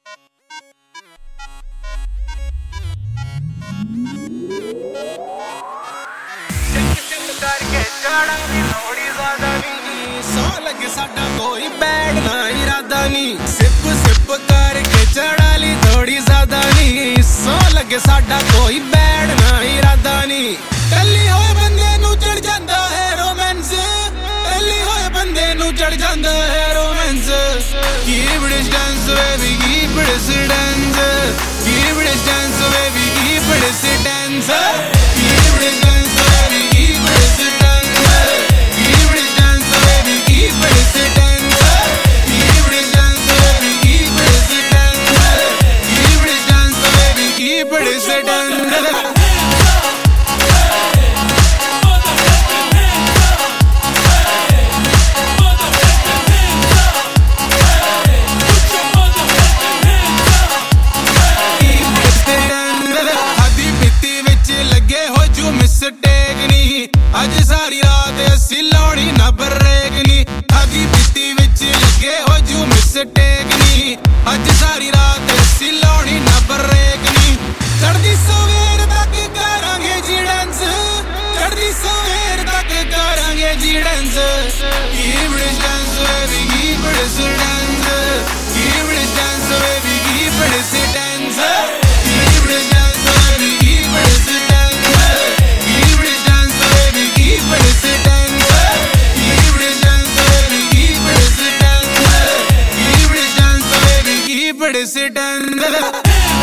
करके चढ़ा नी थोड़ी ज्यादा नी सौ लगे साडा कोई बैड ना इरादा नी सिप सिप करके चढ़ा ली थोड़ी ज्यादा नी सौ लगे साडा कोई बैड ना इरादा नी टल्ली होए बंदे नू चढ़ जांदा है रोमांस टल्ली होए बंदे नू चढ़ जांदा है romance keep it dance baby keep it dance keep it dance baby keep it dance keep it dance baby keep it dance keep it dance baby keep it dance keep it dance baby keep it dance keep it dance baby keep it dance ਅੱਜ ਸਾਰੀ ਰਾਤ ਅਸੀਂ ਲਾਉਣੀ ਨਾ break ਨੀ ਆਗੀ ਪੀਤੀ ਵਿੱਚ ਲੱਗੇ ਹੋ ਜੂ ਮਿਸਟੇਕ ਨੀ ਅੱਜ ਸਾਰੀ ਰਾਤ ਅਸੀਂ ਲਾਉਣੀ ਨਾ ਬਰੇਕ ਨੀ ਚੜਦੀ ਸਵੇਰ ਤੱਕ ਕਰਾਂਗੇ ਜੀ ਡਾਂਸ ਚੜਦੀ ਸਵੇਰ ਤੱਕ ਕਰਾਂਗੇ ਜੀ dance keep it dance baby keep it dance keep it dance baby keep it dance keep it dance baby keep it dance keep it dance baby keep it dance keep it dance baby keep it dance keep it dance baby keep it dance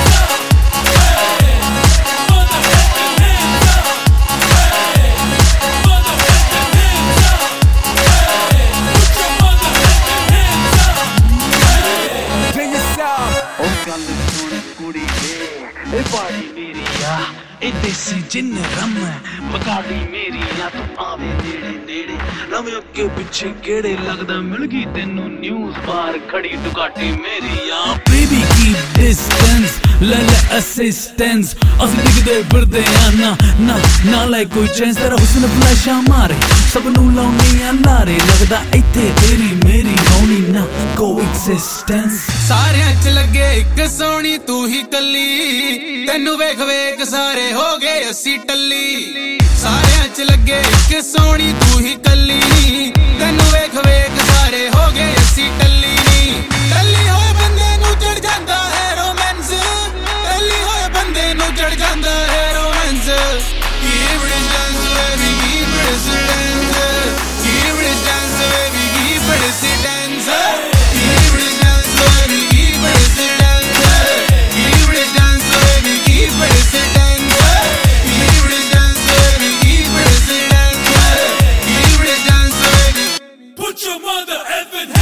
पाड़ी मेरी या देसी जिन रम बगाड़ी मेरी या तू आवे नेड़े नेड़े रवे अगे पिछे केड़े लगदा मिल गई तेनू न्यूज़ बार खड़ी दुकाटी मेरी या बेबी कीप डिस्टेंस ले असिस्टेंस असली दिखदे फिरदे ना ना ना लाइक कोई चेंज तेरा हुस्न फ्लैशा मारे सब नू लाउनी आ लारे लगदा इत्थे तेरी मेरी होनी ना कोएक्सिस्टेंस सारे च लगे एक सोनी तू ही कली तेनू वेख वेख सारे हो गए असी टल्ली सारे च लगे एक सोनी तू ही कली तेनू वेख वेख सारे हो गए असी टल्ली टल्ली होए बंदे नू चढ़ जांदा है रोमांस टल्ली होए बंदे नू चढ़ जांदा है romance keep it dance baby keep it dance keep it dance baby keep it dance keep it dance baby keep it dance keep it dance baby keep it dance keep it dance baby keep it dance keep it dance baby put your mother effing